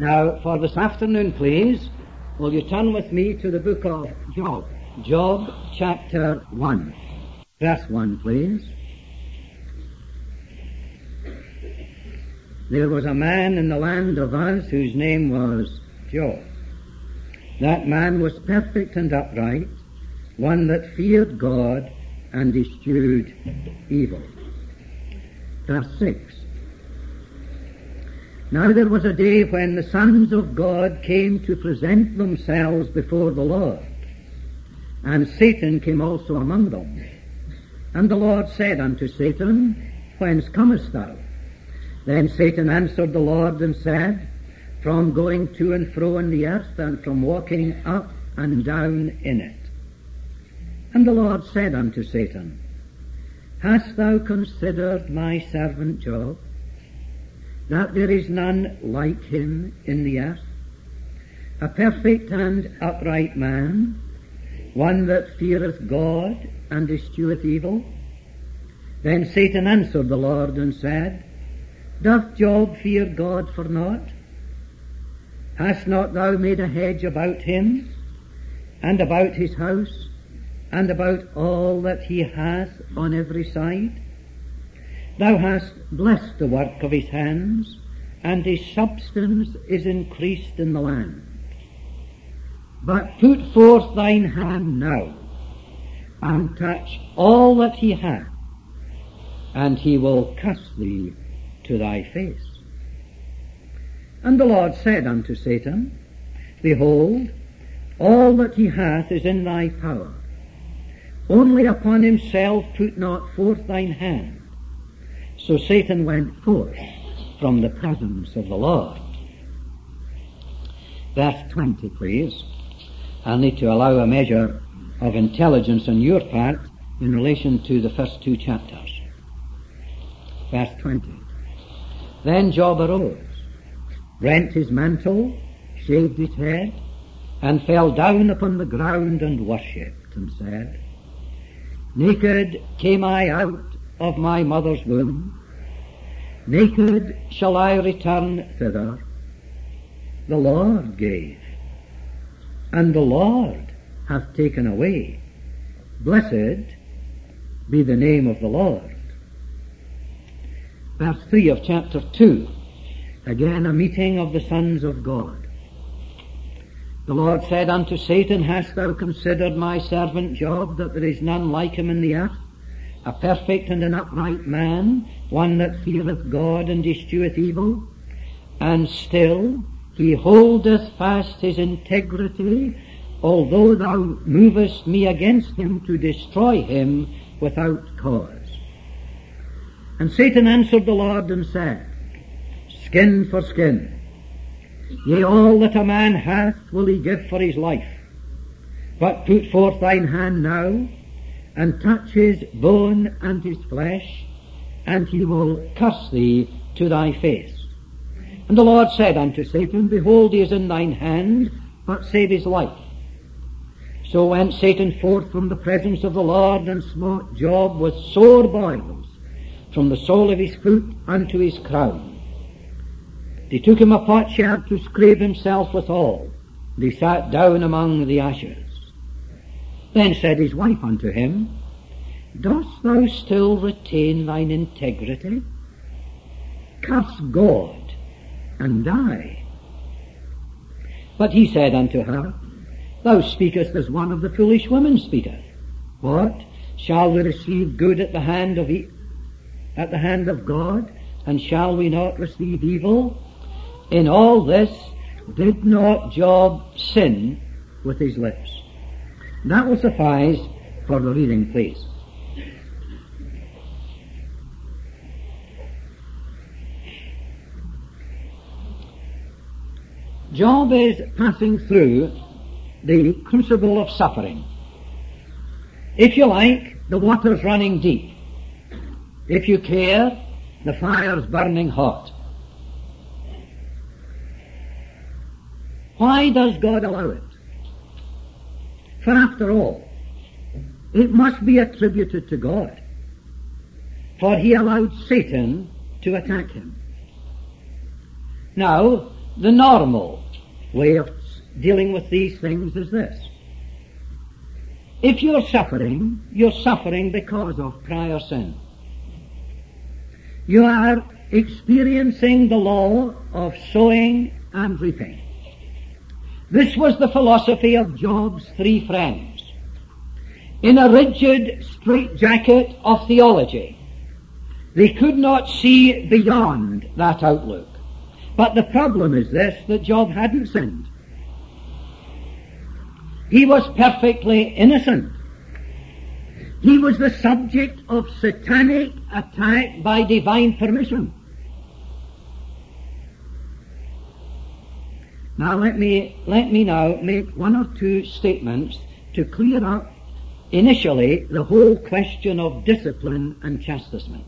Now, for this afternoon, please, will you turn with me to the book of Job? Job chapter 1. Verse 1, please. There was a man in the land of Uz whose name was Job. That man was perfect and upright, one that feared God and eschewed evil. Verse 6. Now there was a day when the sons of God came to present themselves before the Lord, and Satan came also among them. And the Lord said unto Satan, Whence comest thou? Then Satan answered the Lord and said, From going to and fro in the earth, and from walking up and down in it. And the Lord said unto Satan, Hast thou considered my servant Job, that there is none like him in the earth, a perfect and upright man, one that feareth God and escheweth evil? Then Satan answered the Lord and said, Doth Job fear God for naught? Hast not thou made a hedge about him, and about his house, and about all that he hath on every side? Thou hast blessed the work of his hands, and his substance is increased in the land. But put forth thine hand now, and touch all that he hath, and he will curse thee to thy face. And the Lord said unto Satan, Behold, all that he hath is in thy power. Only upon himself put not forth thine hand. So Satan went forth from the presence of the Lord. Verse 20, please. I'll need to allow a measure of intelligence on your part in relation to the first two chapters. Verse 20. Then Job arose, rent his mantle, shaved his head, and fell down upon the ground and worshipped, and said, Naked came I out of my mother's womb, naked shall I return thither. The Lord gave, and the Lord hath taken away. Blessed be the name of the Lord. Verse 3 of chapter 2, again a meeting of the sons of God. The Lord said unto Satan, Hast thou considered my servant Job, that there is none like him in the earth, a perfect and an upright man, one that feareth God and escheweth evil? And still he holdeth fast his integrity, although thou movest me against him to destroy him without cause. And Satan answered the Lord and said, Skin for skin. Yea, all that a man hath will he give for his life. But put forth thine hand now, and touch his bone and his flesh, and he will curse thee to thy face. And the Lord said unto Satan, Behold, he is in thine hand, but save his life. So went Satan forth from the presence of the Lord, and smote Job with sore boils, from the sole of his foot unto his crown. He took him a potsherd to scrape himself withal, and he sat down among the ashes. Then said his wife unto him, Dost thou still retain thine integrity? Curse God, and die. But he said unto her, Thou speakest as one of the foolish women speaketh. What? Shall we receive good at the hand of God, and shall we not receive evil? In all this did not Job sin with his lips. That will suffice for the reading, please. Job is passing through the crucible of suffering. If you like, the water's running deep. If you care, the fire's burning hot. Why does God allow it? For after all, it must be attributed to God. For he allowed Satan to attack him. Now, The normal way of dealing with these things is this. If you're suffering because of prior sin. You are experiencing the law of sowing and reaping. This was the philosophy of Job's three friends. In a rigid straitjacket of theology, they could not see beyond that outlook. But the problem is this, that Job hadn't sinned. He was perfectly innocent. He was the subject of satanic attack by divine permission. Now let me now make one or two statements to clear up initially the whole question of discipline and chastisement.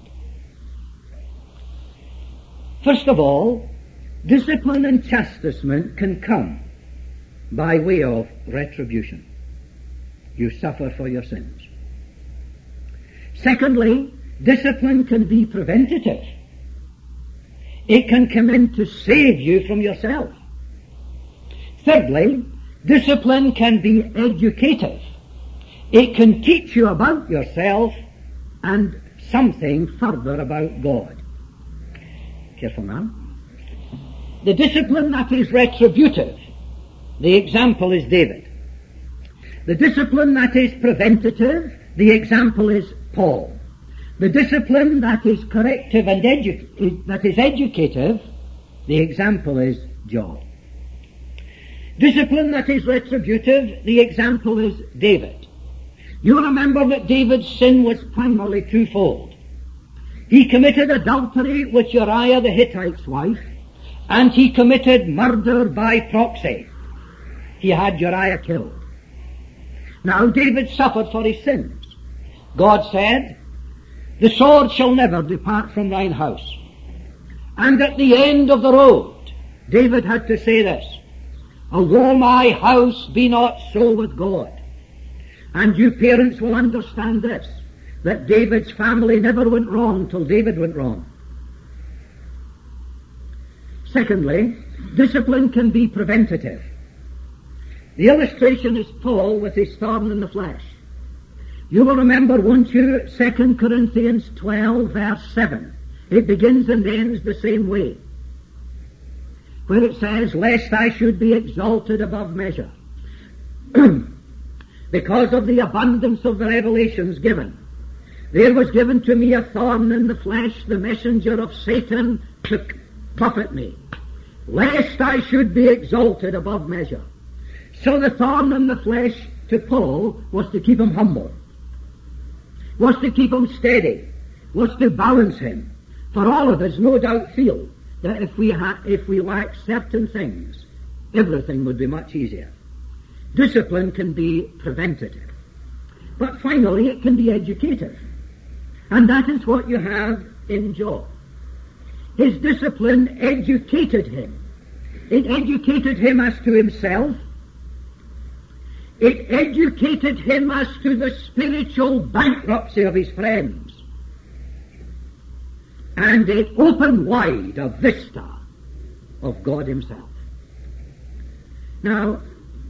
First of all, discipline and chastisement can come by way of retribution. You suffer for your sins. Secondly, discipline can be preventative. It can come in to save you from yourself. Thirdly, discipline can be educative. It can teach you about yourself and something further about God. Careful now. The discipline that is retributive, the example is David. The discipline that is preventative, the example is Paul. The discipline that is corrective and that is educative, the example is Job. Discipline that is retributive, the example is David. You remember that David's sin was primarily twofold. He committed adultery with Uriah the Hittite's wife, and he committed murder by proxy. He had Uriah killed. Now David suffered for his sins. God said, "The sword shall never depart from thine house." And at the end of the road, David had to say this, "Although my house be not so with God." And you parents will understand this, that David's family never went wrong till David went wrong. Secondly, discipline can be preventative. The illustration is Paul with his thorn in the flesh. You will remember, won't you, 2 Corinthians 12, verse 7. It begins and ends the same way, where it says, "Lest I should be exalted above measure, because of the abundance of the revelations given. There was given to me a thorn in the flesh, the messenger of Satan, to buffet me, lest I should be exalted above measure." So the thorn in the flesh to Paul was to keep him humble, was to keep him steady, was to balance him. For all of us no doubt feel that if we lack certain things, everything would be much easier. Discipline can be preventative. But finally it can be educative. And that is what you have in Job. His discipline educated him. It educated him as to himself. It educated him as to the spiritual bankruptcy of his friends. And it opened wide a vista of God himself. Now,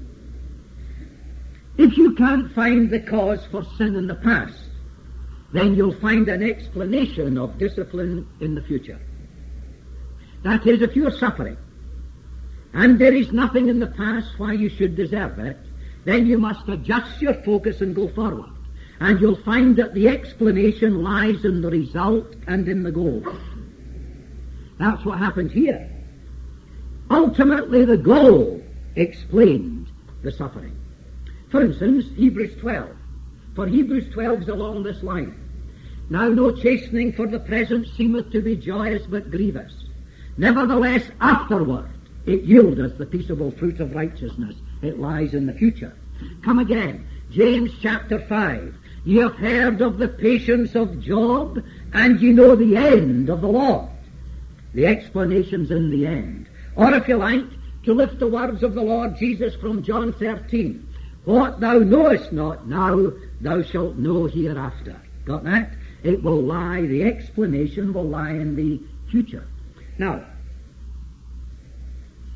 if you can't find the cause for sin in the past, then you'll find an explanation of discipline in the future. That is, if you're suffering, and there is nothing in the past why you should deserve it, then you must adjust your focus and go forward. And you'll find that the explanation lies in the result and in the goal. That's what happened here. Ultimately, the goal explained the suffering. For instance, Hebrews 12. For Hebrews 12 is along this line. "Now no chastening for the present seemeth to be joyous but grievous. Nevertheless afterward it yieldeth the peaceable fruit of righteousness." It lies in the future. Come again, James chapter 5. "Ye have heard of the patience of Job, and ye know the end of the Lord." The explanation's in the end. Or if you like, to lift the words of the Lord Jesus from John 13. "What thou knowest not now, thou shalt know hereafter." Got that? It will lie, the explanation will lie in the future. Now,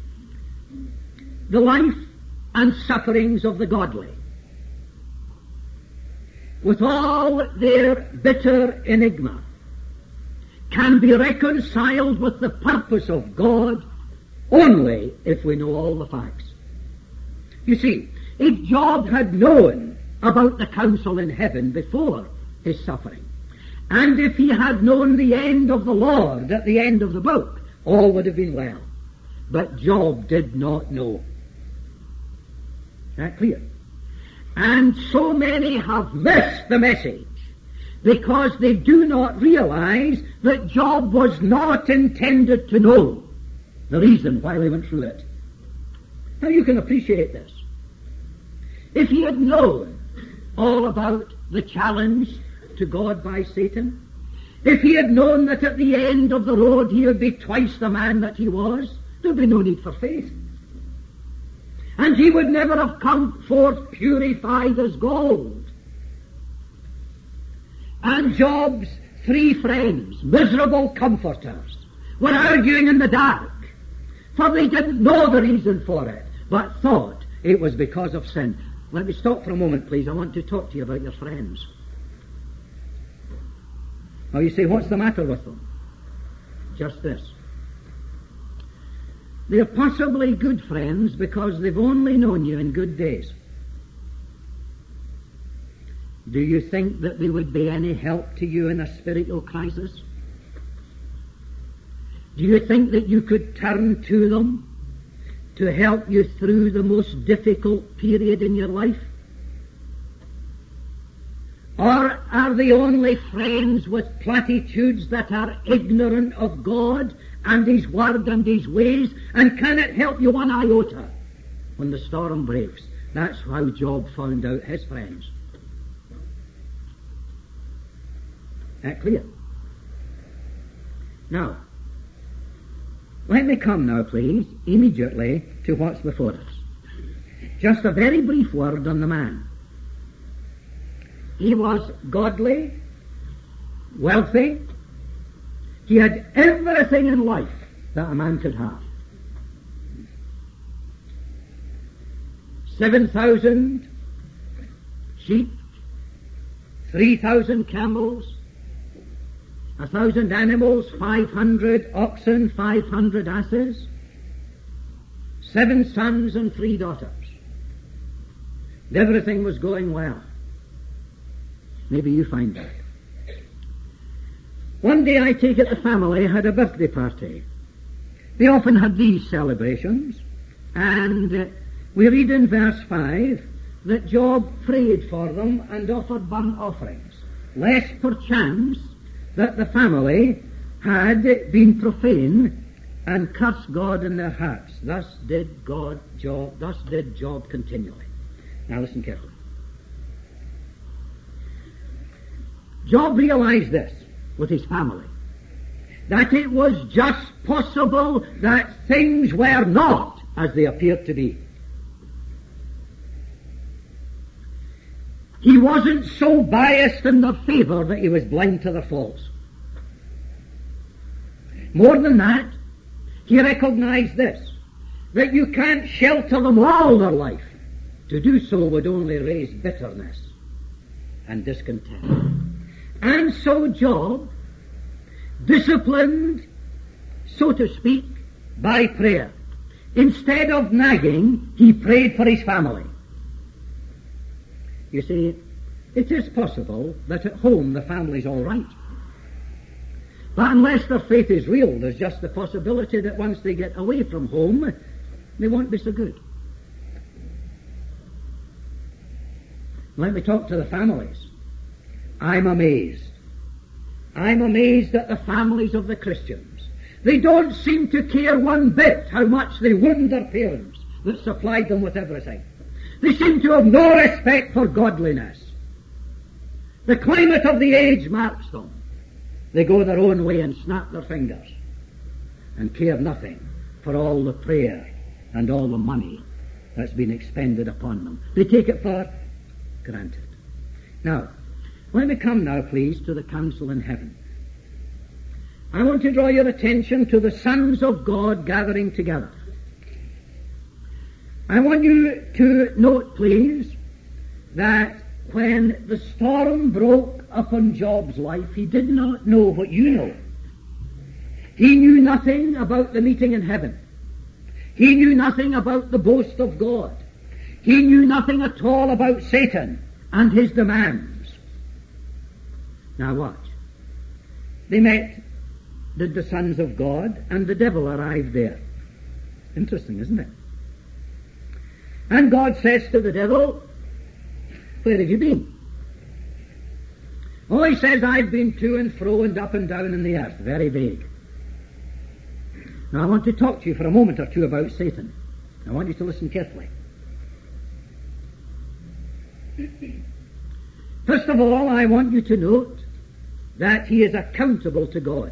the life and sufferings of the godly, with all their bitter enigma, can be reconciled with the purpose of God only if we know all the facts. You see, if Job had known about the council in heaven before his suffering, and if he had known the end of the Lord at the end of the book, all would have been well. But Job did not know. Is that clear? And so many have missed the message because they do not realize that Job was not intended to know the reason why he went through it. Now you can appreciate this. If he had known all about the challenge to God by Satan, if he had known that at the end of the road he would be twice the man that he was, there would be no need for faith. And he would never have come forth purified as gold. And Job's three friends, miserable comforters, were arguing in the dark, for they didn't know the reason for it, but thought it was because of sin. Let me stop for a moment, please. I want to talk to you about your friends. Now you say, what's the matter with them? Just this. They're possibly good friends because they've only known you in good days. Do you think that they would be any help to you in a spiritual crisis? Do you think that you could turn to them to help you through the most difficult period in your life? Or are they only friends with platitudes that are ignorant of God and His Word and His ways, and cannot help you one iota when the storm breaks? That's how Job found out his friends. That clear? Now, let me come now, please, immediately to what's before us. Just a very brief word on the man. He was godly, wealthy. He had everything in life that a man could have. 7,000 sheep, 3,000 camels, 1,000 animals, 500 oxen, 500 asses, 7 sons and 3 daughters. And everything was going well. Maybe you find that. One day I take it the family had a birthday party. They often had these celebrations, and we read in verse 5 that Job prayed for them and offered burnt offerings, lest perchance that the family had been profane and cursed God in their hearts. Thus did Job continually. Now listen carefully. Job realized this with his family, that it was just possible that things were not as they appeared to be. He wasn't so biased in their favor that he was blind to their faults. More than that, he recognized this, that you can't shelter them all their life. To do so would only raise bitterness and discontent. And so Job, disciplined, so to speak, by prayer, instead of nagging, he prayed for his family. You see, it is possible that at home the family's all right. But unless their faith is real, there's just the possibility that once they get away from home, they won't be so good. Let me talk to the families. I'm amazed at the families of the Christians. They don't seem to care one bit how much they wound their parents that supplied them with everything. They seem to have no respect for godliness. The climate of the age marks them. They go their own way and snap their fingers and care nothing for all the prayer and all the money that's been expended upon them. They take it for granted. Now, let me come now, please, to the council in heaven. I want to draw your attention to the sons of God gathering together. I want you to note, please, that when the storm broke upon Job's life, he did not know what you know. He knew nothing about the meeting in heaven. He knew nothing about the boast of God. He knew nothing at all about Satan and his demands. Now watch. They met, did the sons of God, and the devil arrived there. Interesting, isn't it? And God says to the devil, where have you been? Oh, he says, I've been to and fro and up and down in the earth. Very vague. Now I want to talk to you for a moment or two about Satan. I want you to listen carefully. First of all, I want you to note that he is accountable to God.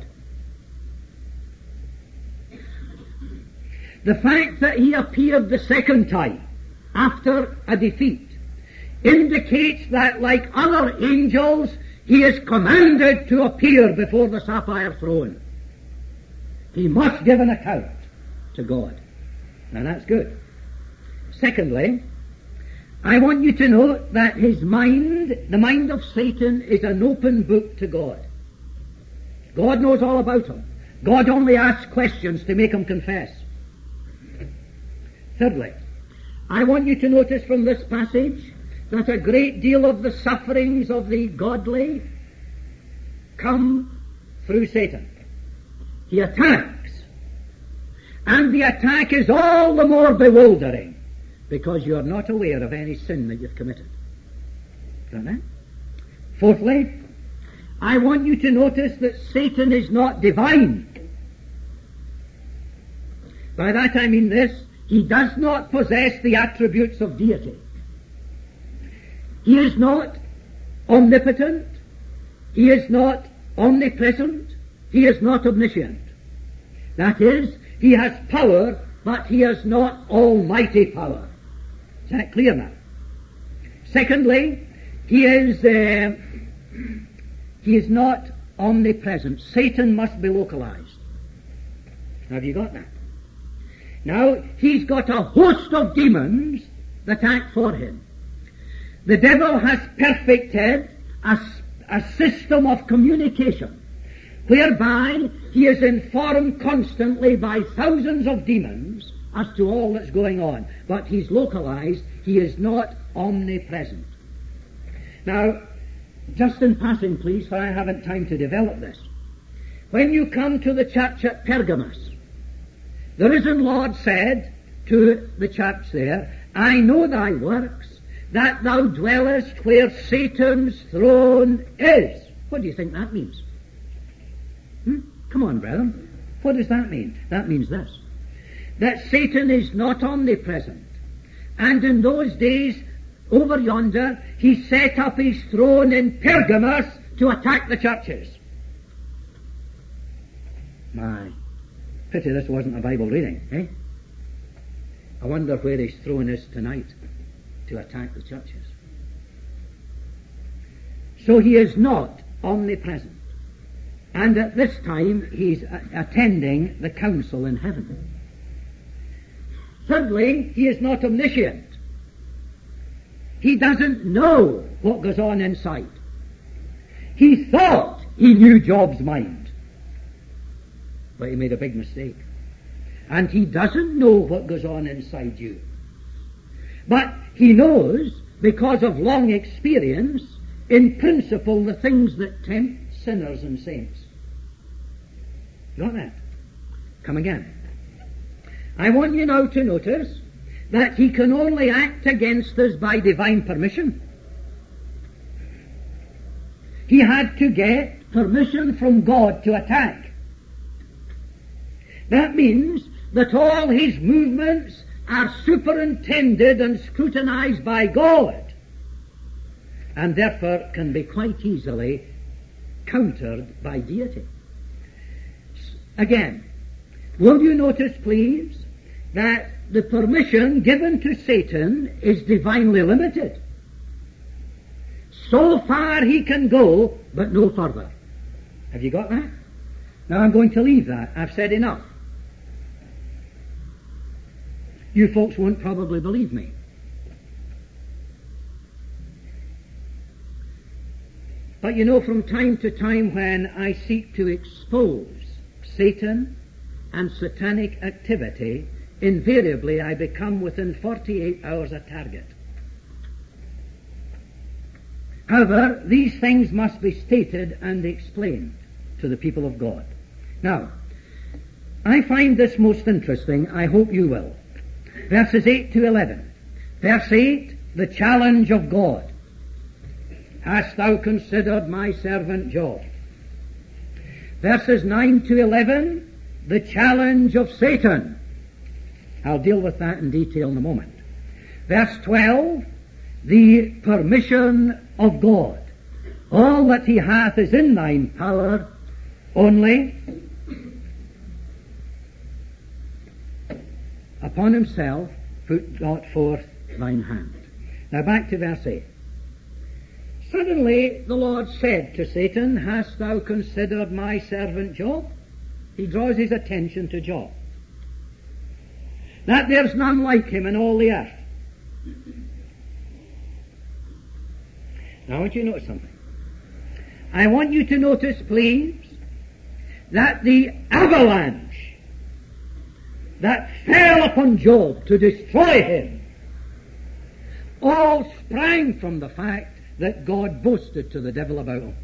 The fact that he appeared the second time after a defeat indicates that, like other angels, he is commanded to appear before the sapphire throne. He must give an account to God. Now that's good. Secondly, I want you to note that his mind, the mind of Satan, is an open book to God. God knows all about him. God only asks questions to make him confess. Thirdly, I want you to notice from this passage that a great deal of the sufferings of the godly come through Satan. He attacks. And the attack is all the more bewildering because you are not aware of any sin that you've committed. Got that? Fourthly, I want you to notice that Satan is not divine. By that I mean this: he does not possess the attributes of deity. He is not omnipotent. He is not omnipresent. He is not omniscient. That is, he has power, but he has not almighty power. Is that clear now? Secondly, he is not omnipresent. Satan must be localized. Now, have you got that? Now, he's got a host of demons that act for him. The devil has perfected a system of communication whereby he is informed constantly by thousands of demons as to all that's going on. But he's localized. He is not omnipresent. Now, just in passing, please, for I haven't time to develop this. When you come to the church at Pergamos, the risen Lord said to the church there, I know thy works, that thou dwellest where Satan's throne is. What do you think that means? Come on, brethren. What does that mean? That means this: that Satan is not omnipresent. And in those days, over yonder, he set up his throne in Pergamos to attack the churches. My, pity this wasn't a Bible reading, eh? I wonder where his throne is tonight to attack the churches. So he is not omnipresent. And at this time he's attending the council in heaven. Thirdly, he is not omniscient. He doesn't know what goes on inside. He thought he knew Job's mind, but he made a big mistake. And he doesn't know what goes on inside you. But he knows, because of long experience, in principle, the things that tempt sinners and saints. Got that? Come again. I want you now to notice that he can only act against us by divine permission. He had to get permission from God to attack. That means that all his movements are superintended and scrutinized by God, and therefore can be quite easily countered by deity. Again, will you notice, please, that the permission given to Satan is divinely limited. So far he can go, but no further. Have you got that? Now I'm going to leave that. I've said enough. You folks won't probably believe me. But you know, from time to time when I seek to expose Satan and satanic activity, invariably I become within 48 hours a target. However, these things must be stated and explained to the people of God. Now, I find this most interesting. I hope you will. Verses 8 to 11. Verse 8, the challenge of God. Hast thou considered my servant Job? Verses 9 to 11, the challenge of Satan. I'll deal with that in detail in a moment. Verse 12, the permission of God. All that he hath is in thine power, only upon himself put not forth thine hand. Now back to verse 8. Suddenly the Lord said to Satan, Hast thou considered my servant Job? He draws his attention to Job. That there's none like him in all the earth. Now I want you to notice something. I want you to notice, please, that the avalanche that fell upon Job to destroy him all sprang from the fact that God boasted to the devil about him.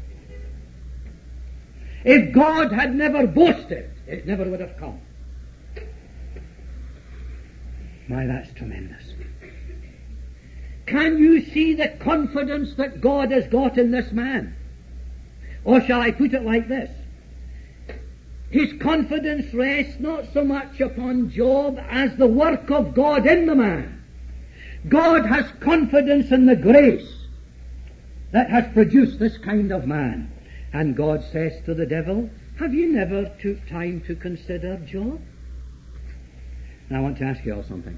If God had never boasted, it never would have come. My, that's tremendous. Can you see the confidence that God has got in this man? Or shall I put it like this? His confidence rests not so much upon Job as the work of God in the man. God has confidence in the grace that has produced this kind of man. And God says to the devil, have you never took time to consider Job? Now I want to ask you all something.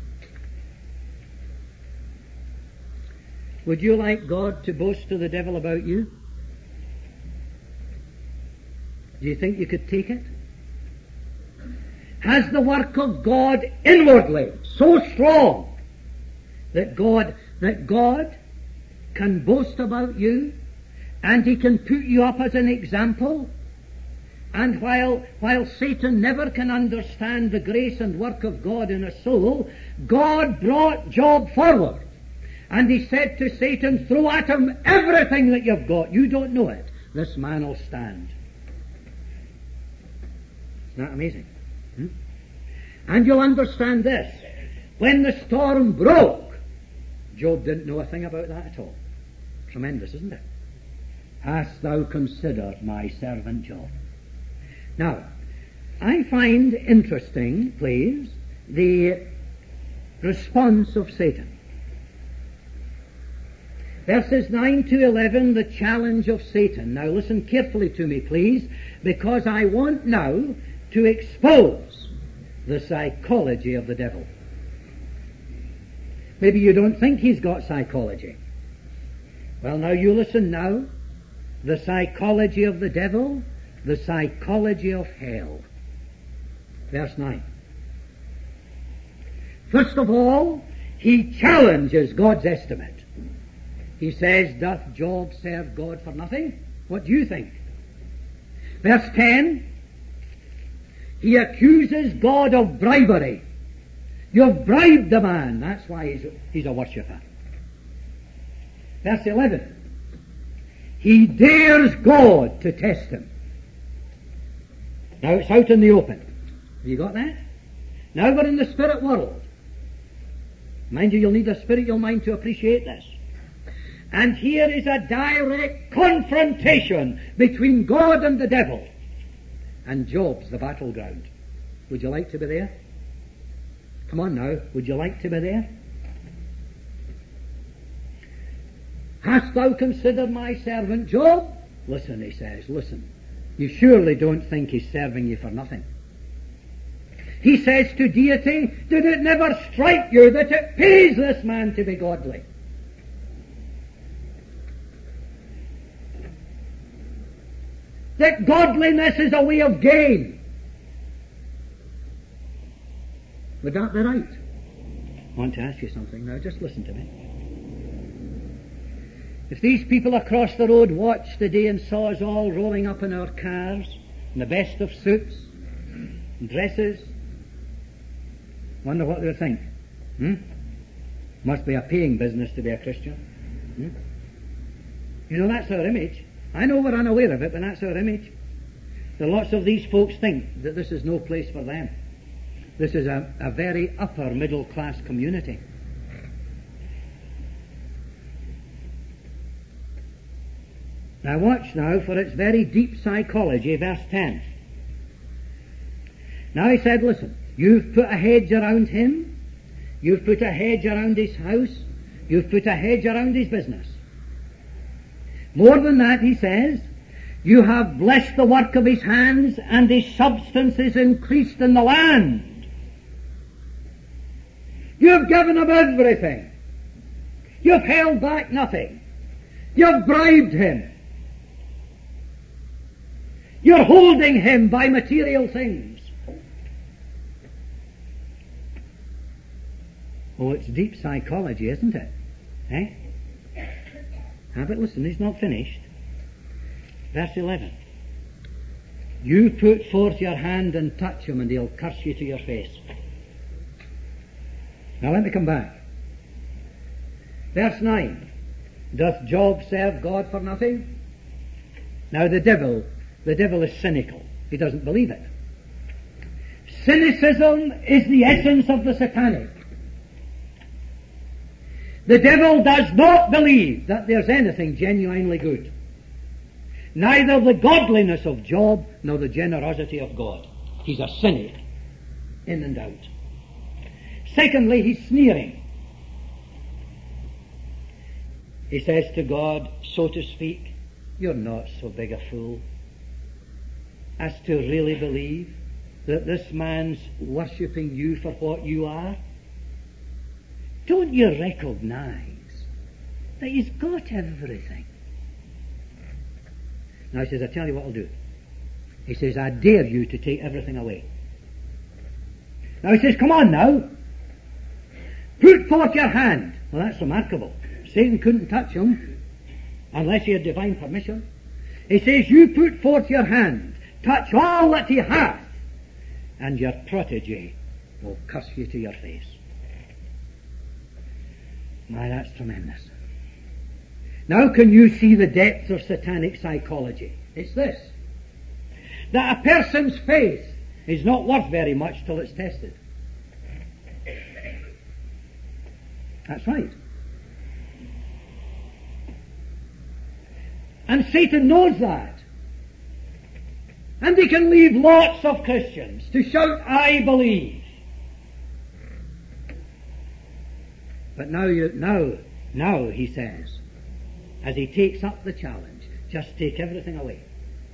Would you like God to boast to the devil about you? Do you think you could take it? Has the work of God inwardly so strong that God can boast about you, and he can put you up as an example? And while Satan never can understand the grace and work of God in a soul, God brought Job forward. And he said to Satan, throw at him everything that you've got. You don't know it. This man will stand. Isn't that amazing? And you'll understand this. When the storm broke, Job didn't know a thing about that at all. Tremendous, isn't it? Hast thou considered my servant Job? Now, I find interesting, please, the response of Satan. Verses 9 to 11, the challenge of Satan. Now listen carefully to me, please, because I want now to expose the psychology of the devil. Maybe you don't think he's got psychology. Well, now you listen now. The psychology of the devil, the psychology of hell. Verse 9. First of all, he challenges God's estimate. He says, doth Job serve God for nothing? What do you think? Verse 10, he accuses God of bribery. You've bribed the man. That's why he's a worshipper. Verse 11, he dares God to test him. Now it's out in the open. Have you got that? Now we're in the spirit world. Mind you, you'll need a spiritual mind to appreciate this. And here is a direct confrontation between God and the devil. And Job's the battleground. Would you like to be there? Come on now, would you like to be there? Hast thou considered my servant Job? Listen, he says, listen. You surely don't think he's serving you for nothing. He says to deity, did it never strike you that it pays this man to be godly? That godliness is a way of gain. Would that be right? I want to ask you something now. Just listen to me. If these people across the road watched today and saw us all rolling up in our cars, in the best of suits and dresses, wonder what they would think. Must be a paying business to be a Christian. You know, that's our image. I know we're unaware of it, but that's our image. So lots of these folks think that this is no place for them. This is a very upper middle class community. Now watch now for its very deep psychology, verse 10. Now he said, listen, you've put a hedge around him, you've put a hedge around his house, you've put a hedge around his business. More than that, he says, you have blessed the work of his hands, and his substance is increased in the land. You've given him everything. You've held back nothing. You've bribed him. You're holding him by material things. Oh, it's deep psychology, isn't it? Eh? But listen, he's not finished. Verse 11. You put forth your hand and touch him, and he'll curse you to your face. Now let me come back. Verse 9. Doth Job serve God for nothing? Now the devil is cynical. He doesn't believe it. Cynicism is the essence of the satanic. The devil does not believe that there's anything genuinely good. Neither the godliness of Job nor the generosity of God. He's a cynic, in and out. Secondly, he's sneering. He says to God, so to speak, you're not so big a fool as to really believe that this man's worshipping you for what you are. Don't you recognize that he's got everything? Now he says, I tell you what I'll do. He says, I dare you to take everything away. Now he says, come on now. Put forth your hand. Well, that's remarkable. Satan couldn't touch him unless he had divine permission. He says, you put forth your hand, touch all that he hath, and your protege will curse you to your face. Now that's tremendous. Now can you see the depth of satanic psychology? It's this. That a person's faith is not worth very much till it's tested. That's right. And Satan knows that. And he can leave lots of Christians to shout, I believe. But now, he says, as he takes up the challenge, just take everything away.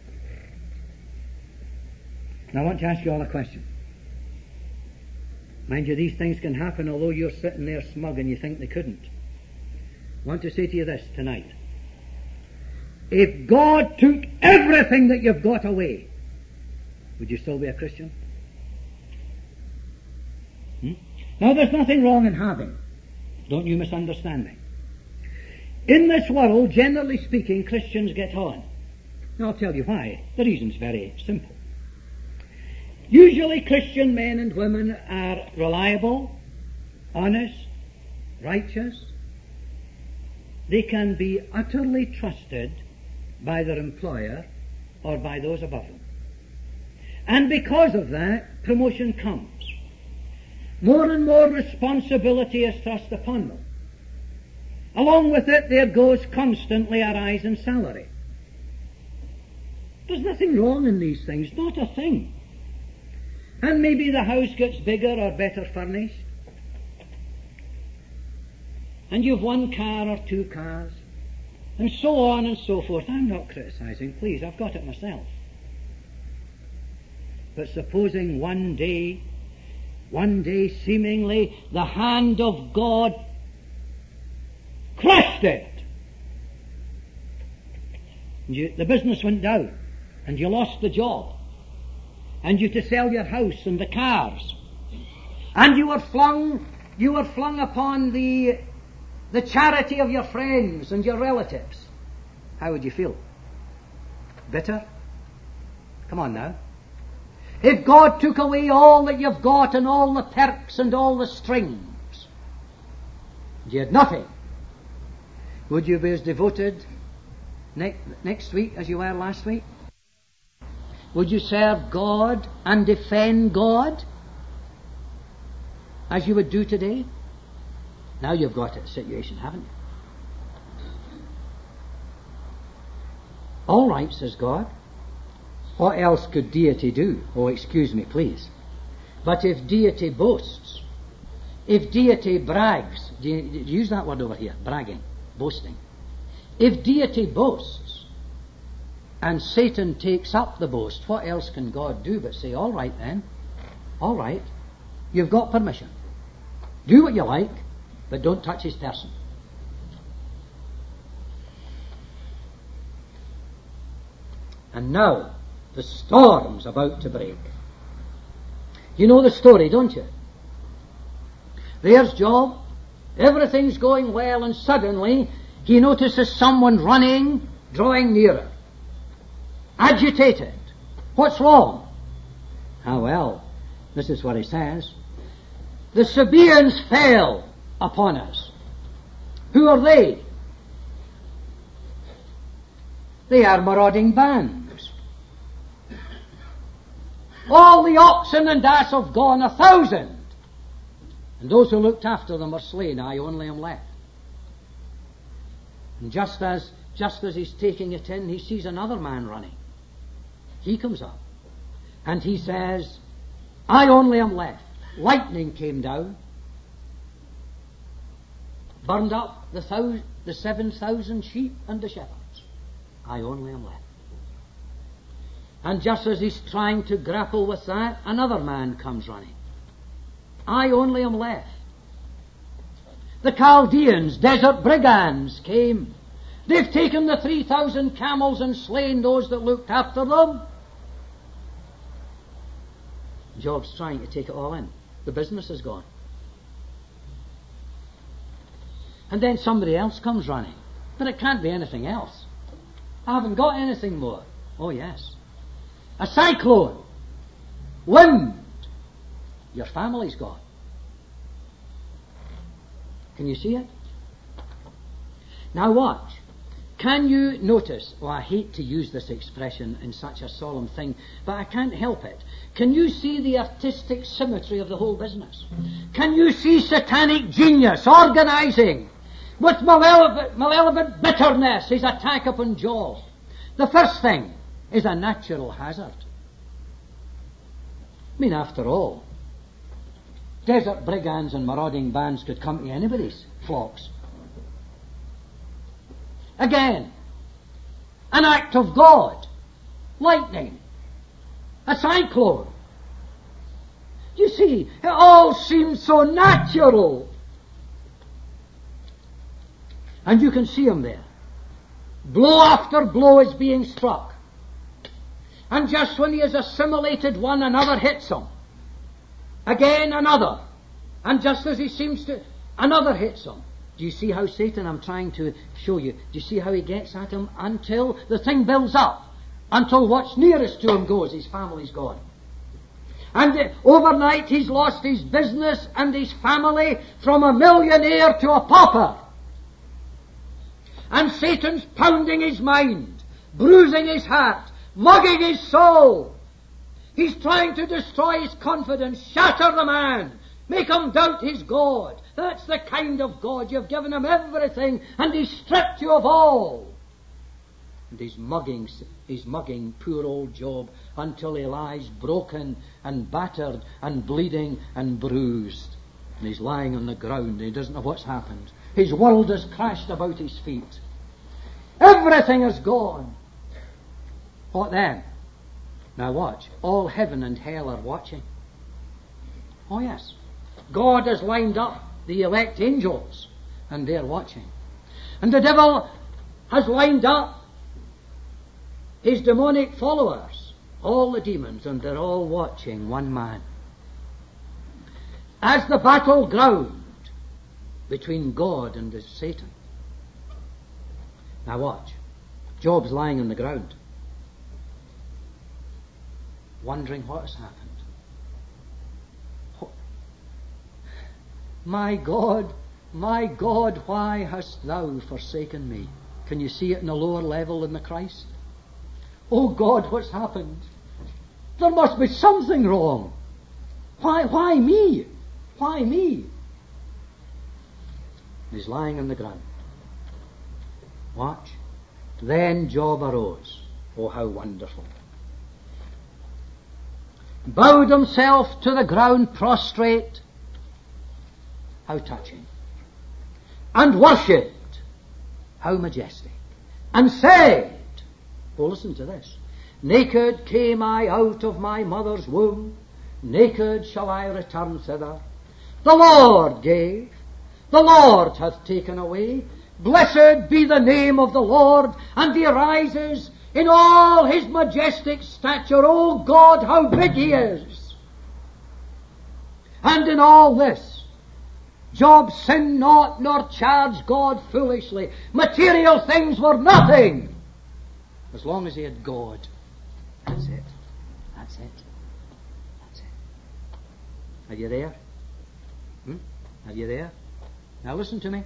Now I want to ask you all a question. Mind you, these things can happen although you're sitting there smug and you think they couldn't. I want to say to you this tonight. If God took everything that you've got away, would you still be a Christian? Now there's nothing wrong in having. Don't you misunderstand me. In this world, generally speaking, Christians get on. Now I'll tell you why. The reason's very simple. Usually Christian men and women are reliable, honest, righteous. They can be utterly trusted by their employer or by those above them. And because of that, promotion comes. More and more responsibility is thrust upon them. Along with it, there goes constantly a rise in salary. There's nothing wrong in these things, not a thing. And maybe the house gets bigger or better furnished. And you've one car or two cars. And so on and so forth. I'm not criticizing, please, I've got it myself. But supposing one day seemingly the hand of God crushed it. The business went down and you lost the job. And you to sell your house and the cars. And you were flung you were flung upon the charity of your friends and your relatives, how would you feel? Bitter? Come on now. If God took away all that you've got and all the perks and all the strings, and you had nothing, would you be as devoted next week as you were last week? Would you serve God and defend God as you would do today? Now you've got a situation, haven't you? All right, says God. What else could deity do? Oh, excuse me, please. But if deity boasts, if deity brags, do you use that word over here? Bragging, boasting. If deity boasts, and Satan takes up the boast, what else can God do but say, all right then, all right, you've got permission. Do what you like, but don't touch his person. And now, the storm's about to break. You know the story, don't you? There's Job. Everything's going well, and suddenly he notices someone running, drawing nearer. Agitated. What's wrong? Ah, well, this is what he says. The Sabaeans fell upon us. Who are they? They are marauding bands. All the oxen and ass have gone 1,000. And those who looked after them are slain. I only am left. And just as he's taking it in, he sees another man running. He comes up. And he says, I only am left. Lightning came down. Burned up the 7,000 sheep and the shepherds. I only am left. And just as he's trying to grapple with that, another man comes running. I only am left. The Chaldeans, desert brigands, came. They've taken the 3,000 camels and slain those that looked after them. Job's trying to take it all in. The business is gone. And then somebody else comes running. But it can't be anything else. I haven't got anything more. Oh yes. A cyclone. Wind. Your family's gone. Can you see it? Now watch. Can you notice, I hate to use this expression in such a solemn thing, but I can't help it. Can you see the artistic symmetry of the whole business? Can you see satanic genius organizing with malevolent bitterness his attack upon Job? The first thing is a natural hazard. I mean, after all, desert brigands and marauding bands could come to anybody's flocks. Again, an act of God. Lightning. A cyclone. You see, it all seems so natural. And you can see him there. Blow after blow is being struck. And just when he has assimilated one, another hits him. Again, another. And just as he seems to, another hits him. Do you see how Satan, I'm trying to show you, do you see how he gets at him until the thing builds up? Until what's nearest to him goes, his family's gone. And overnight he's lost his business and his family, from a millionaire to a pauper. And Satan's pounding his mind, bruising his heart, mugging his soul. He's trying to destroy his confidence, shatter the man, make him doubt his God. That's the kind of God. You've given him everything and he's stripped you of all. And he's mugging poor old Job until he lies broken and battered and bleeding and bruised. And he's lying on the ground and he doesn't know what's happened. His world has crashed about his feet. Everything is gone. What then? Now watch. All heaven and hell are watching. Oh yes. God has lined up the elect angels and they're watching. And the devil has lined up his demonic followers, all the demons, and they're all watching one man. As the battleground between God and Satan. Now watch. Job's lying on the ground, wondering what has happened. My God, why hast thou forsaken me? Can you see it in a lower level than the Christ? Oh God, what's happened? There must be something wrong. Why me? Why me? He's lying on the ground. Watch. Then Job arose. Oh, how wonderful. Bowed himself to the ground prostrate. How touching. And worshipped. How majestic. And said, oh, listen to this. Naked came I out of my mother's womb. Naked shall I return thither. The Lord gave. The Lord hath taken away. Blessed be the name of the Lord. And he arises in all his majestic stature. O God, how big he is. And in all this, Job sinned not nor charged God foolishly. Material things were nothing, as long as he had God. That's it. That's it. That's it. Are you there? Are you there? Now listen to me.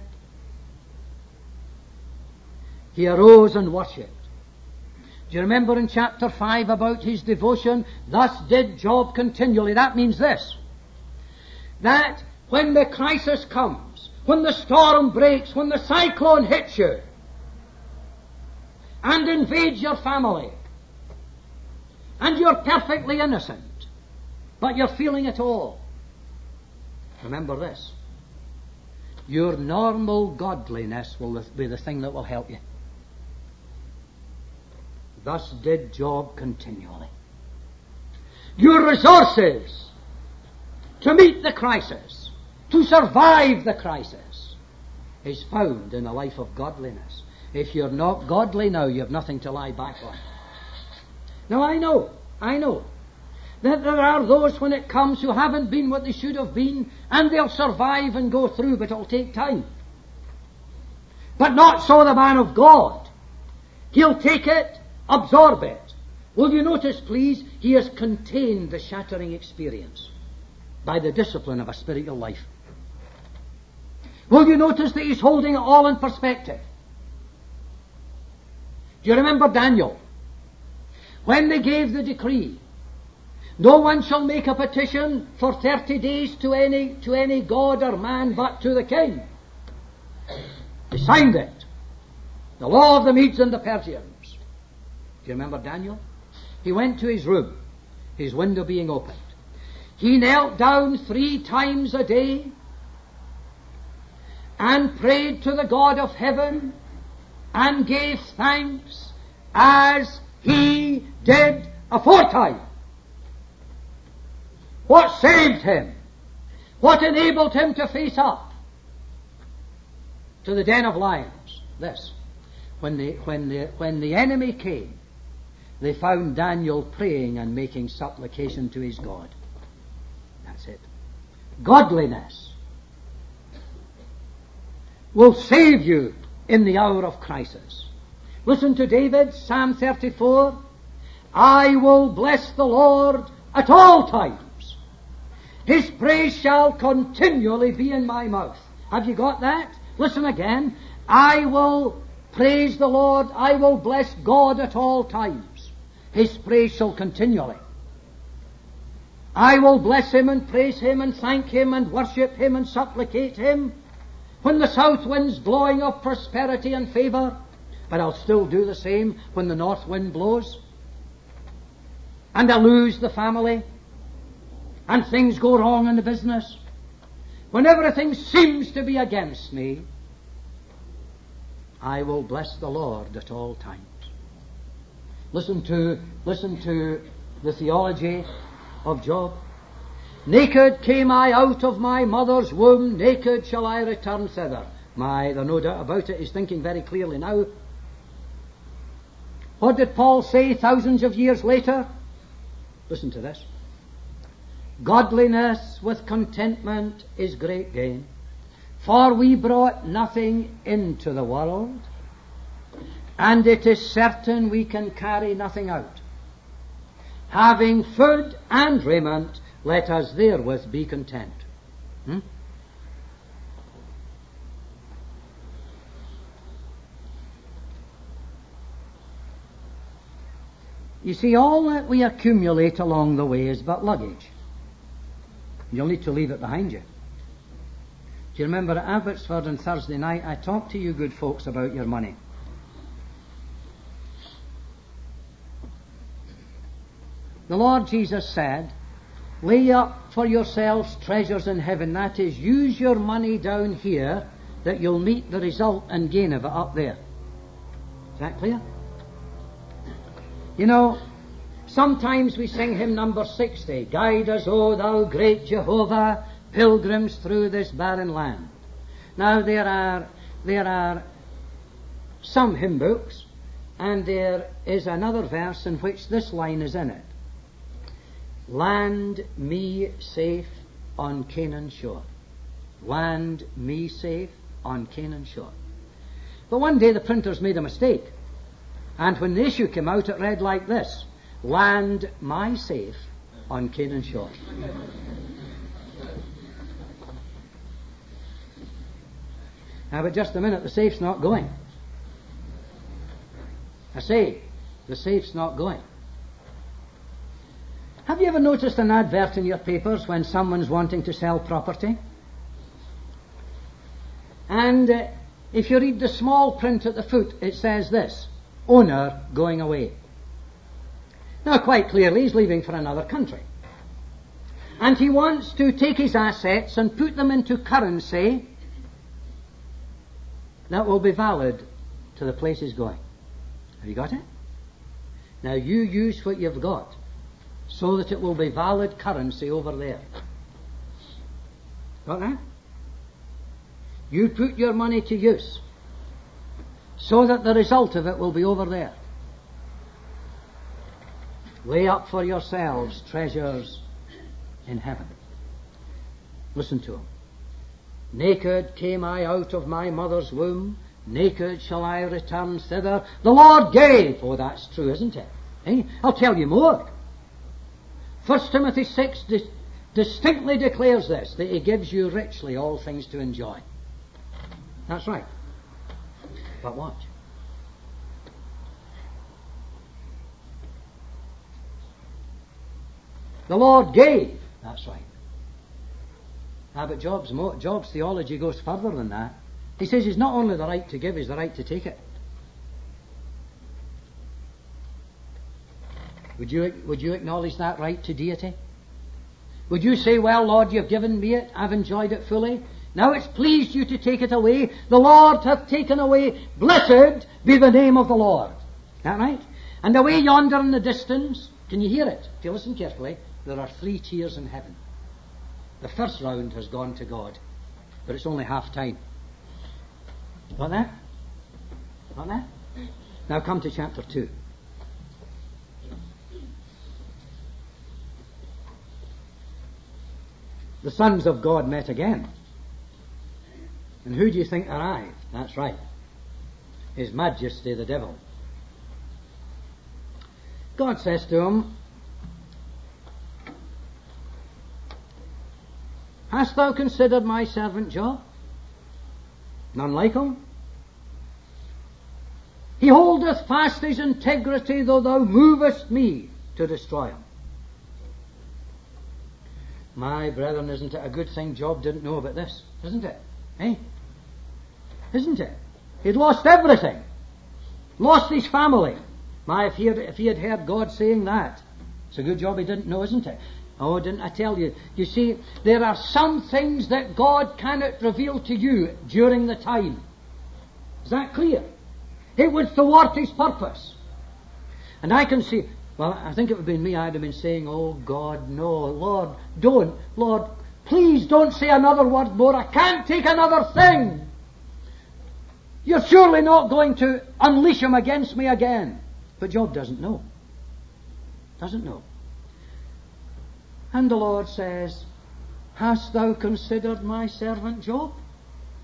He arose and worshipped. Do you remember in chapter 5 about his devotion? Thus did Job continually. That means this. That when the crisis comes, when the storm breaks, when the cyclone hits you and invades your family, and you're perfectly innocent, but you're feeling it all, remember this. Your normal godliness will be the thing that will help you. Thus did Job continually. Your resources to meet the crisis, to survive the crisis, is found in a life of godliness. If you're not godly now, you have nothing to lie back on. Now I know that there are those when it comes who haven't been what they should have been, and they'll survive and go through, but it'll take time. But not so the man of God. He'll take it, absorb it. Will you notice, please, he has contained the shattering experience by the discipline of a spiritual life. Will you notice that he's holding it all in perspective? Do you remember Daniel? When they gave the decree, no one shall make a petition for 30 days to any god or man but to the king. He signed it. The law of the Medes and the Persians. Do you remember Daniel? He went to his room, his window being opened. He knelt down 3 times a day and prayed to the God of heaven and gave thanks as he did aforetime. What saved him? What enabled him to face up to the den of lions? This. When the enemy came, they found Daniel praying and making supplication to his God. That's it. Godliness will save you in the hour of crisis. Listen to David, Psalm 34. I will bless the Lord at all times. His praise shall continually be in my mouth. Have you got that? Listen again. I will praise the Lord. I will bless God at all times. His praise shall continually. I will bless him and praise him and thank him and worship him and supplicate him when the south wind's blowing of prosperity and favour. But I'll still do the same when the north wind blows and I lose the family and things go wrong in the business. When everything seems to be against me, I will bless the Lord at all times. Listen to the theology of Job. Naked came I out of my mother's womb, naked shall I return thither. There's no doubt about it, he's thinking very clearly now. What did Paul say thousands of years later? Listen to this. Godliness with contentment is great gain. For we brought nothing into the world, and it is certain we can carry nothing out. Having food and raiment, let us therewith be content. You see, all that we accumulate along the way is but luggage. You'll need to leave it behind you. Do you remember at Abbotsford on Thursday night, I talked to you good folks about your money. The Lord Jesus said, lay up for yourselves treasures in heaven. That is, use your money down here that you'll meet the result and gain of it up there. Is that clear? You know, sometimes we sing hymn number 60, Guide us, O thou great Jehovah, pilgrims through this barren land. Now there are some hymn books, and there is another verse in which this line is in it. Land me safe on Canaan shore. Land me safe on Canaan shore. But one day the printers made a mistake. And when the issue came out, it read like this. Land my safe on Canaan shore. Now, but just a minute, the safe's not going. I say, the safe's not going. Have you ever noticed an advert in your papers when someone's wanting to sell property? And if you read the small print at the foot, it says this, owner going away. Now, quite clearly, he's leaving for another country. And he wants to take his assets and put them into currency that will be valid to the place he's going. Have you got it? Now, you use what you've got so that it will be valid currency over there. Got that? You put your money to use so that the result of it will be over there. Lay up for yourselves treasures in heaven. Listen to him. Naked came I out of my mother's womb, naked shall I return thither. The Lord gave. Oh, that's true, isn't it? Eh? I'll tell you more. 1 Timothy 6 distinctly declares this, that he gives you richly all things to enjoy. That's right. But watch. The Lord gave. That's right. But Job's theology goes further than that. He says it's not only the right to give, it's the right to take it. Would you acknowledge that right to deity? Would you say, well, Lord, you've given me it, I've enjoyed it fully, now it's pleased you to take it away, the Lord hath taken away, blessed be the name of the Lord. Is that right? And away yonder in the distance, can you hear it? If you listen carefully, there are 3 tiers in heaven. The first round has gone to God, but it's only half time. Got that? Got that? Now come to chapter 2. The sons of God met again. And who do you think arrived? That's right. His Majesty the devil. God says to him, hast thou considered my servant Job? None like him. He holdeth fast his integrity, though thou movest me to destroy him. My brethren, isn't it a good thing Job didn't know about this? Isn't it? Eh? Isn't it? He'd lost everything. Lost his family. If he had heard God saying that, it's a good job he didn't know, isn't it? Oh, didn't I tell you? You see, there are some things that God cannot reveal to you during the time. Is that clear? It would thwart his purpose. And I can see, well, I think it would have been me, I'd have been saying, oh God, no, Lord, don't. Lord, please don't say another word more. I can't take another thing. You're surely not going to unleash him against me again. But Job doesn't know. Doesn't know. And the Lord says, hast thou considered my servant Job?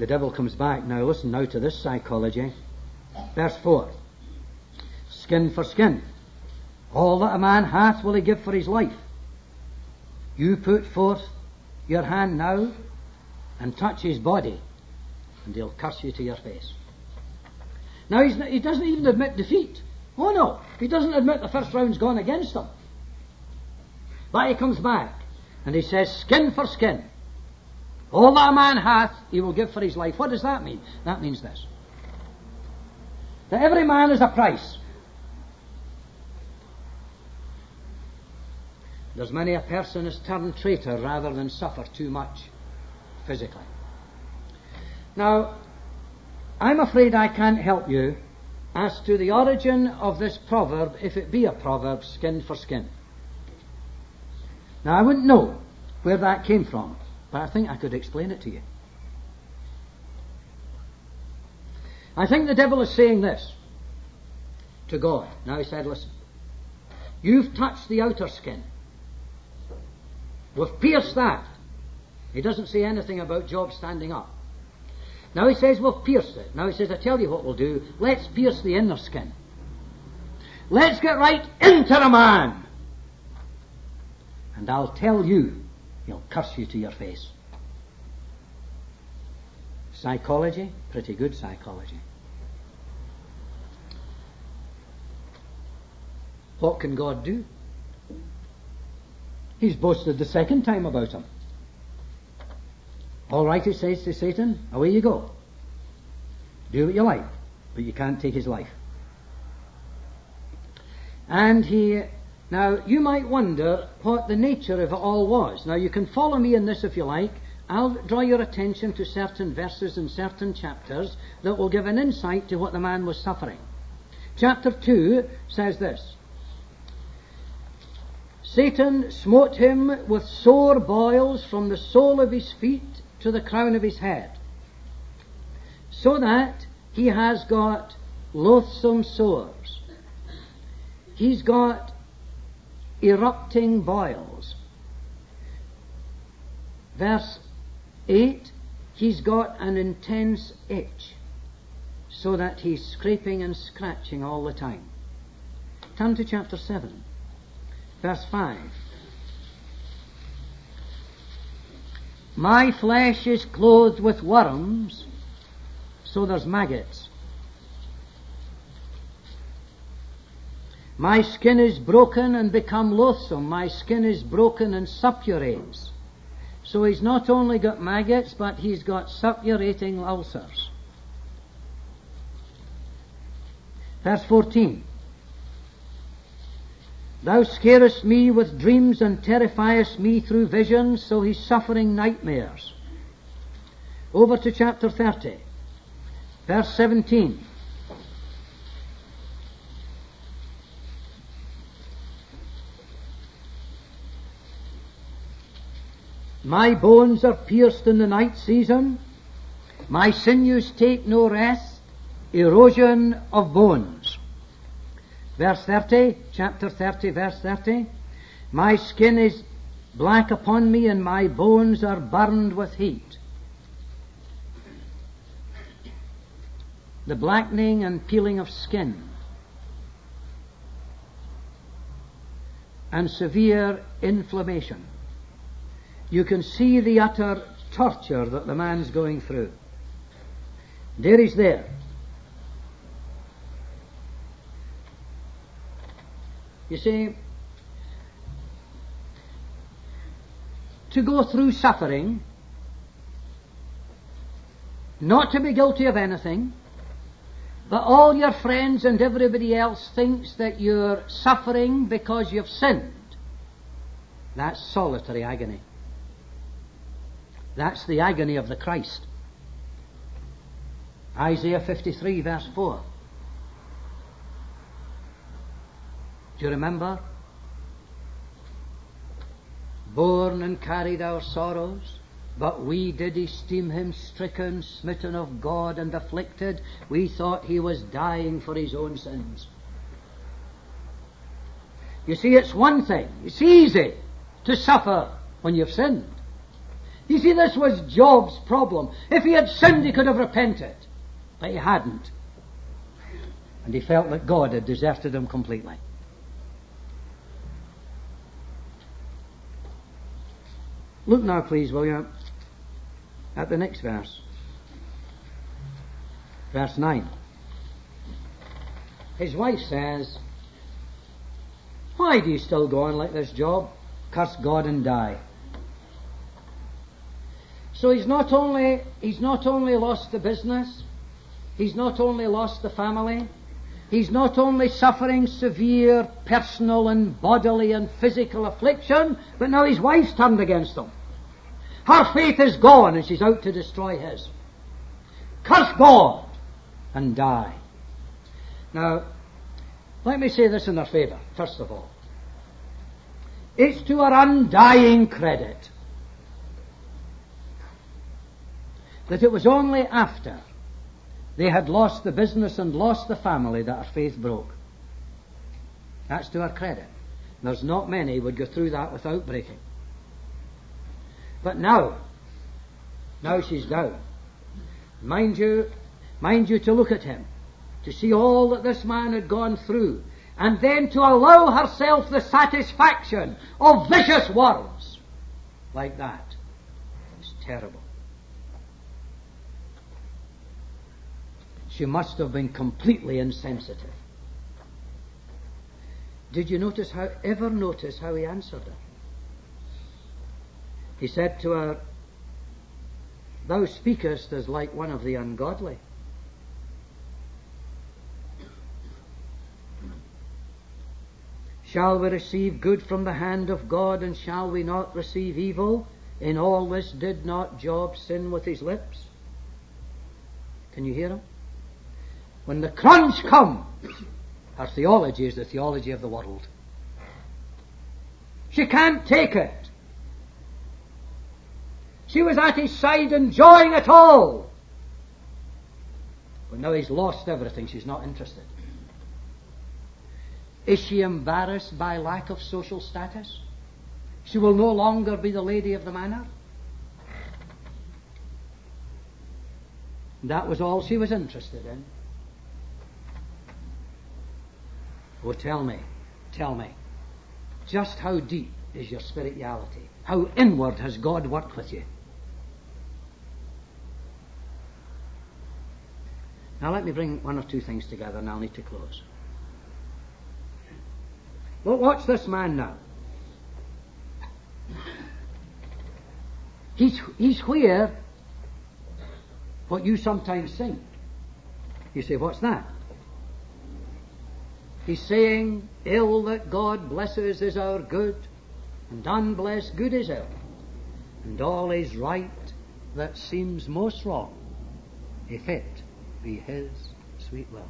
the devil comes back. Now listen now to this psychology. Verse 4. Skin for skin. All that a man hath will he give for his life. You put forth your hand now and touch his body, and he'll curse you to your face. Now he doesn't even admit defeat. Oh no, he doesn't admit the first round's gone against him. But he comes back and he says, skin for skin. All that a man hath, he will give for his life. What does that mean? That means this: that every man is a price. There's many a person has turned traitor rather than suffer too much physically. Now, I'm afraid I can't help you as to the origin of this proverb, if it be a proverb, skin for skin. Now, I wouldn't know where that came from, but I think I could explain it to you. I think the devil is saying this to God. Now he said, listen, you've touched the outer skin. We've pierced that. He doesn't say anything about Job standing up. Now he says we've pierced it. Now he says, I tell you what we'll do. Let's pierce the inner skin. Let's get right into the man. And I'll tell you, he'll curse you to your face. Psychology, pretty good psychology. What can God do? He's boasted the second time about him. All right, he says to Satan, away you go. Do what you like, but you can't take his life. And now you might wonder what the nature of it all was. Now you can follow me in this if you like. I'll draw your attention to certain verses and certain chapters that will give an insight to what the man was suffering. Chapter 2 says this: Satan smote him with sore boils from the sole of his feet to the crown of his head, so that he has got loathsome sores. He's got erupting boils. Verse 8, he's got an intense itch, so that he's scraping and scratching all the time. Turn to chapter 7. Verse 5. My flesh is clothed with worms, so there's maggots. My skin is broken and become loathsome. My skin is broken and suppurates. So he's not only got maggots, but he's got suppurating ulcers. Verse 14. Thou scarest me with dreams and terrifiest me through visions, so he's suffering nightmares. Over to chapter 30, verse 17. My bones are pierced in the night season. My sinews take no rest. Erosion of bones. Verse 30, chapter 30, verse 30. My skin is black upon me, and my bones are burned with heat. The blackening and peeling of skin, and severe inflammation. You can see the utter torture that the man's going through. There he's there. You see, to go through suffering, not to be guilty of anything, but all your friends and everybody else thinks that you're suffering because you've sinned, that's solitary agony. That's the agony of the Christ. Isaiah 53 verse 4. Do you remember? Borne and carried our sorrows, but we did esteem him stricken, smitten of God, and afflicted. We thought he was dying for his own sins. You see, it's one thing. It's easy to suffer when you've sinned. You see, this was Job's problem. If he had sinned, he could have repented. But he hadn't. And he felt that God had deserted him completely. Look now, please, will you, at the next verse. Verse 9. His wife says, "Why do you still go on like this, Job? Curse God and die." So he's not only lost the business, he's not only lost the family, he's not only suffering severe personal and bodily and physical affliction, but now his wife's turned against him. Her faith is gone and she's out to destroy his. Curse God and die. Now, let me say this in her favour, first of all. It's to her undying credit that it was only after they had lost the business and lost the family that her faith broke. That's to her credit. There's not many would go through that without breaking. But now she's down. Mind you to look at him, to see all that this man had gone through, and then to allow herself the satisfaction of vicious words like that. It's terrible. She must have been completely insensitive. Did you ever notice how he answered her? He said to her, "Thou speakest as like one of the ungodly." Shall we receive good from the hand of God, and shall we not receive evil? In all this did not Job sin with his lips? Can you hear him? When the crunch comes, her theology is the theology of the world. She can't take it. She was at his side enjoying it all. But now he's lost everything. She's not interested. Is she embarrassed by lack of social status? She will no longer be the lady of the manor. That was all she was interested in. Oh, tell me, just how deep is your spirituality? How inward has God worked with you? Now let me bring one or two things together and I'll need to close. Well, watch this man now. He's where what you sometimes sing. You say, what's that? He's saying, ill that God blesses is our good, and unblessed good is ill, and all is right that seems most wrong, if it be His sweet will.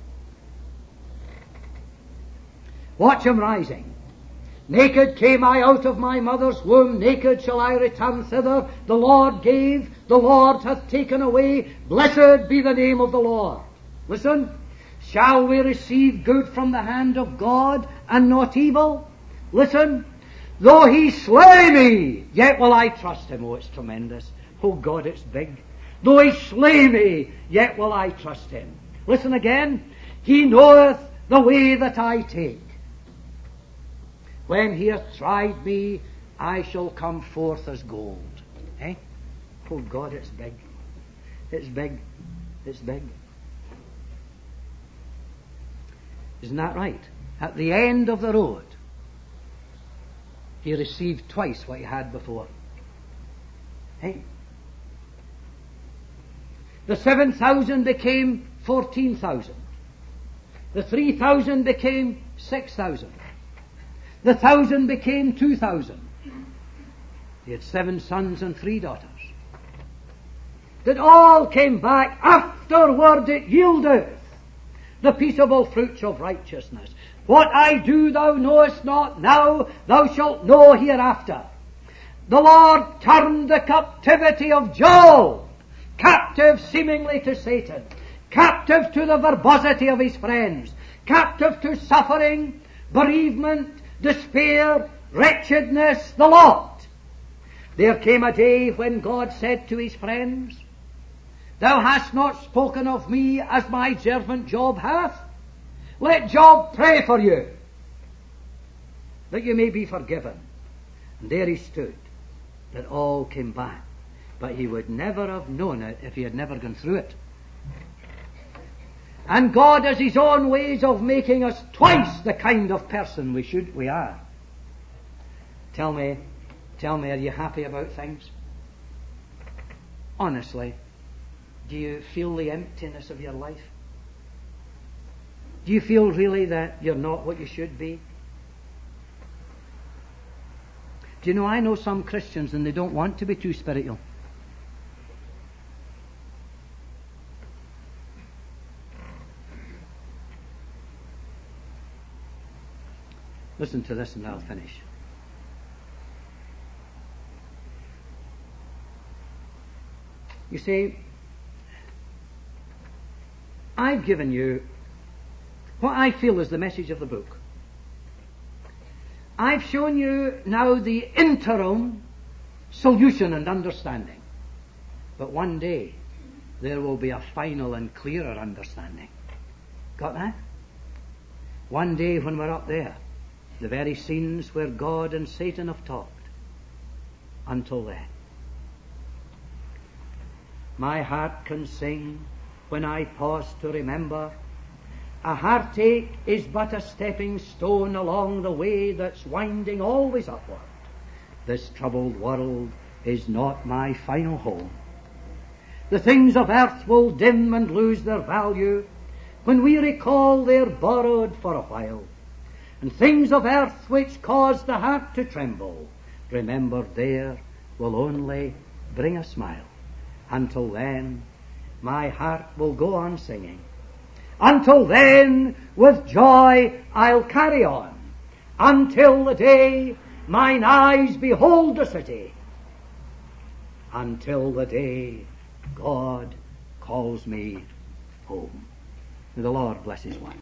Watch him rising. Naked came I out of my mother's womb, naked shall I return thither. The Lord gave, the Lord hath taken away. Blessed be the name of the Lord. Listen. Shall we receive good from the hand of God and not evil? Listen. Though He slay me, yet will I trust Him. Oh, it's tremendous. Oh God, it's big. Though He slay me, yet will I trust Him. Listen again. He knoweth the way that I take. When He hath tried me, I shall come forth as gold. Eh? Oh God, it's big. It's big. It's big. Isn't that right? At the end of the road, he received twice what he had before. Hey? The 7,000 became 14,000. The 3,000 became 6,000. The 1,000 became 2,000. He had 7 sons and 3 daughters. That all came back. Afterward it yieldeth the peaceable fruits of righteousness. What I do thou knowest not now, thou shalt know hereafter. The Lord turned the captivity of Job, captive seemingly to Satan, captive to the verbosity of his friends, captive to suffering, bereavement, despair, wretchedness, the lot. There came a day when God said to his friends, Thou hast not spoken of me as my servant Job hath. Let Job pray for you, that you may be forgiven. And there he stood. It all came back. But he would never have known it if he had never gone through it. And God has his own ways of making us twice the kind of person we are. Tell me, are you happy about things? Honestly, do you feel the emptiness of your life? Do you feel really that you're not what you should be? Do you know, I know some Christians and they don't want to be too spiritual. Listen to this and I'll finish. You see, I've given you what I feel is the message of the book. I've shown you now the interim solution and understanding. But one day there will be a final and clearer understanding. Got that? One day when we're up there, the very scenes where God and Satan have talked. Until then, my heart can sing when I pause to remember. A heartache is but a stepping stone along the way that's winding always upward. This troubled world is not my final home. The things of earth will dim and lose their value when we recall they're borrowed for a while. And things of earth which cause the heart to tremble, remembered there, will only bring a smile. Until then, my heart will go on singing. Until then, with joy I'll carry on, until the day mine eyes behold the city, until the day God calls me home. May the Lord bless his word.